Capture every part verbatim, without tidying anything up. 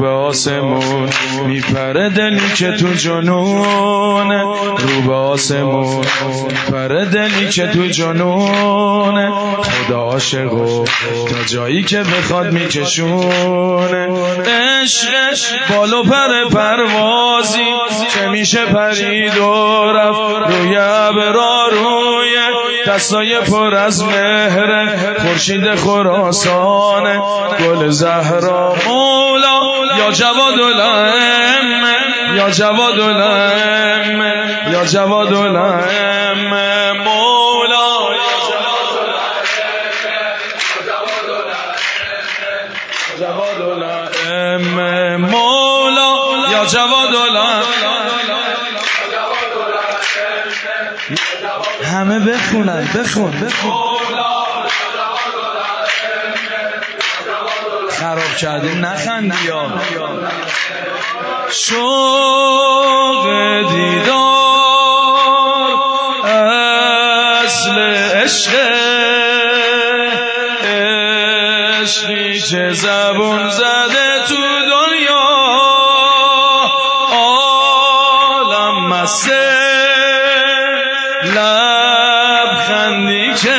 به آسمون میپره دلی که تو جنونه، رو به آسمون میپره دلی که تو جنونه. خدا عاشقو تا جایی که بخواد میکشونه. عشقش بالو پر پروازی که میشه پرید و رفت روی ابرا، روی دستای پر از مهر خورشید خراسان. گل زهرا مولا یا جواد الائمه، یا جواد الائمه، یا جواد الائمه مولا جواد الائمه مولا یا جواد الائمه. همه بخونن، بخون بخون. خراب کردیم نخندی یا شوق دیدار اصل عشق، عشقی که زبون زده تو دنیا عالم مسته. لبخندی که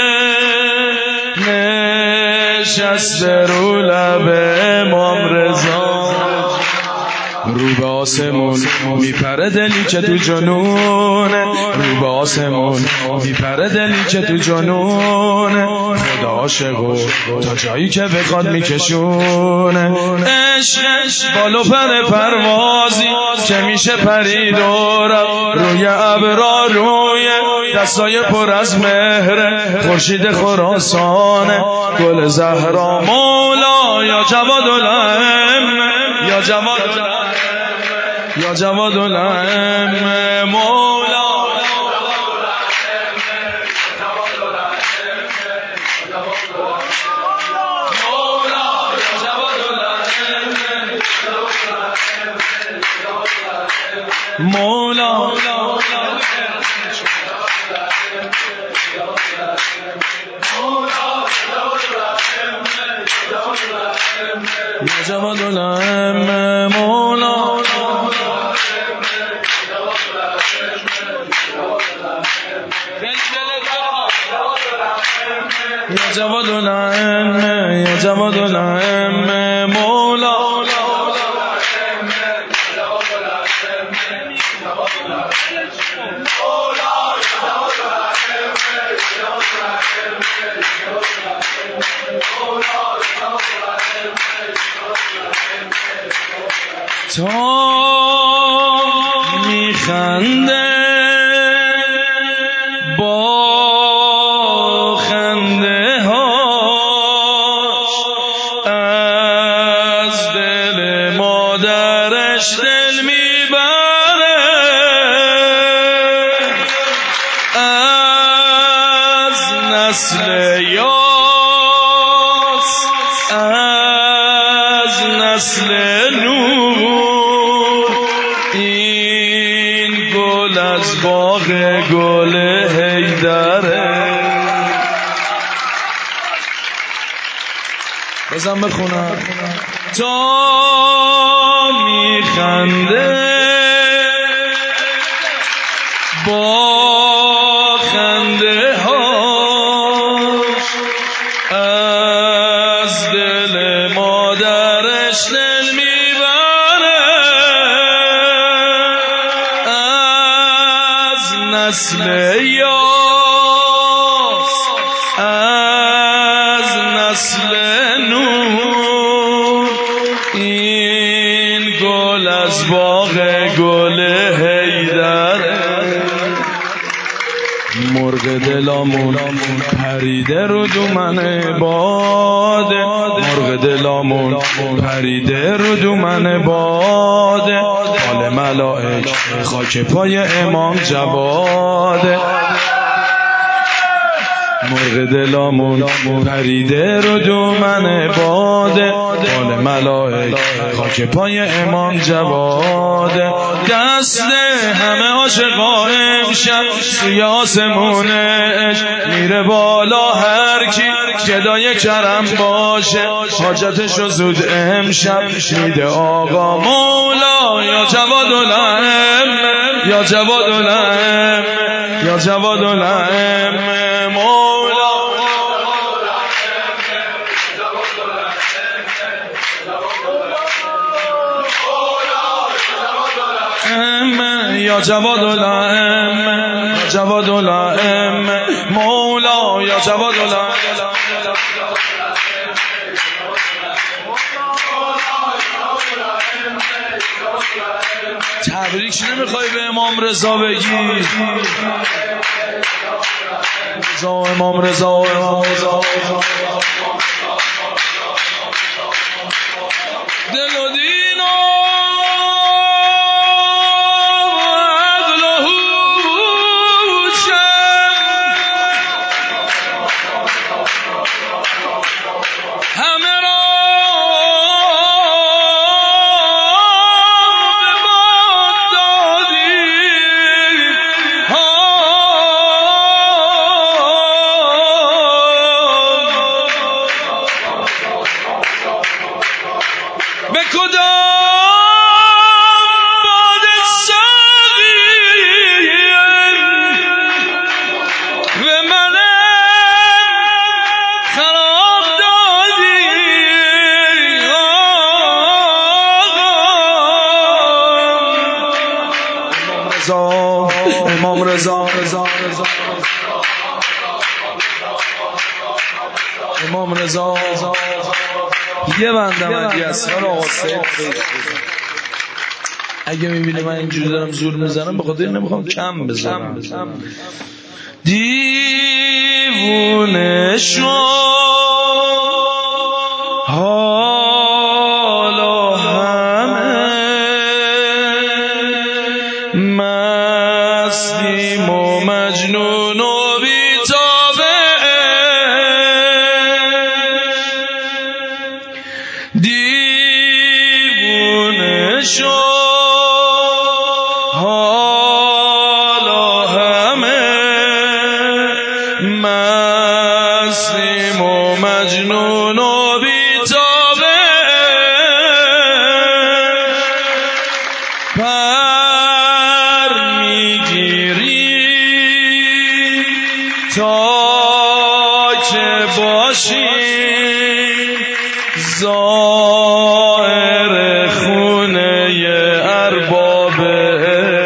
نشسته رو لب امام رضا، رو به آسمون میپره دلی که تو جنونه، رو به آسمون میپره دلی که تو جنونه. خدا عاشقو تا جایی که بخواد میکشونه. عشقش بالو پر پروازی که میشه پرید و رفت روی ابرا، روی دستای پر از مهر خورشید خراسان. گل زهرا مولا یا جواد الائمه، یا جواد الائمه، یا جواد الائمه مولا مولا یا جواد الائمه مولا یا جواد الائمه، یا جواد الائمه مولا تا میخنده با خنده هاش از دل مادرش دل میبره، از نسل یاس از نسل نور. این گل از باغ گل حیدره. بازم بخونم. تا میخنده با خنده هاش از دل مادرش دل میبره، از نسل یاس از نسل نور. این گل از باغ گل حیدره. مرغ دلامون پریده رو دومن باده، مرغ دلامون پریده رو دومن باده. حال ملائک خاک پای امام جواده. مرغ دلامون پریده رو دومن باده، بال ملائک خاک پای امام جواده. دست همه عاشقا امشب سوی آسمون عشق میره بالا، هر کی گدای کرم باشه حاجتشو زود امشب میده آقا مولا. یا جواد الائمه یا جواد الائمه یا جواد الائمه مولا. یا جواد الائمه یا جواد الائمه مولا. یا جواد الائمه. تبریک نمیخوای به امام رضا بگی؟ رضا امام رضا امام رضا دل و دین و به کدام باد ساقی و من خراب دادی امام رضا امام رضا یه بندم ادی اسرار آقا سید اگه میبینی من اینجوری دارم زور میزنم به خاطر نمیخوام کم بزنم. دیوونه شو حالا همه مستیم و مجنون و بی‌تابه، دیوونه شو حالا همه مستیم و مجنون و بی‌تابه، پر میگیری تا که باشیم زائر خونه اربابه.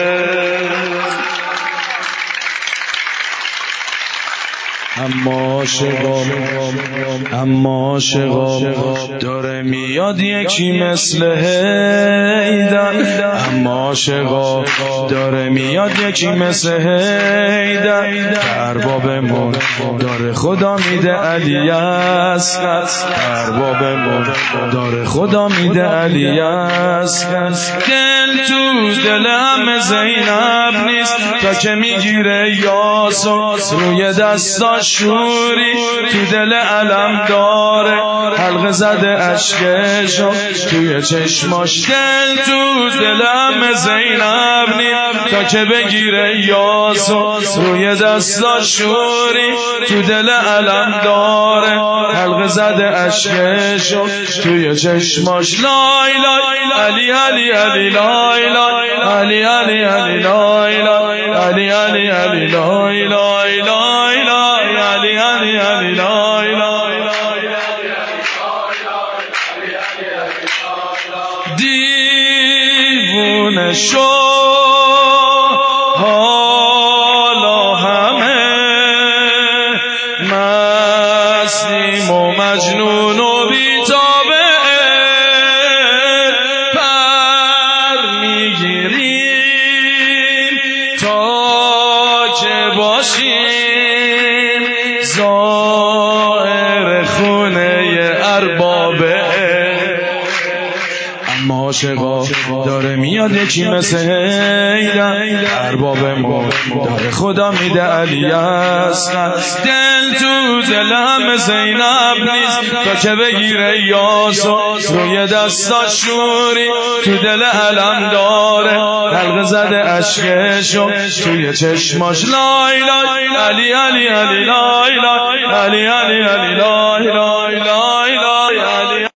اما شغام اما شغام داره میاد یکی مثل حیدر، اما شغام داره میاد یکی مثل حیدر، اربابمون داره خدا میده علی اصغر، اربابمون داره خدا میده علی اصغر. دل تو دل همه زینب نیست تا که میگیره یاسو روی دستاش شوری تو دل علم داره، حلقه زده عشقشو توی چشماش. دل تو دل همه زینب نیست تا که بگیره یاسو روی دستاش شوری تو دل علم داره، حلقه زده عشقشو توی چشماش. لای لای علی علی علی لای لای علی علی علی لای لای علی علی علی لای لای لای لای علی علی علی لای لای دیوونه شو حالا همه مستیم و مجنون و بی‌تابه، پر میگیریم تا که باشیم زائر خونه اربابه. اما عاشقا داره میاد یکی مثل هیدر اربابمون داره خدا میده علی است. دل تو دل هم زینب نیست تا که بگیره یاسو روی دستا شوری تو دل علم داره حلقه زده عشقشو توی چشماش لای لای علی علی علی لای لای علی علی علی لای لای لای لای علی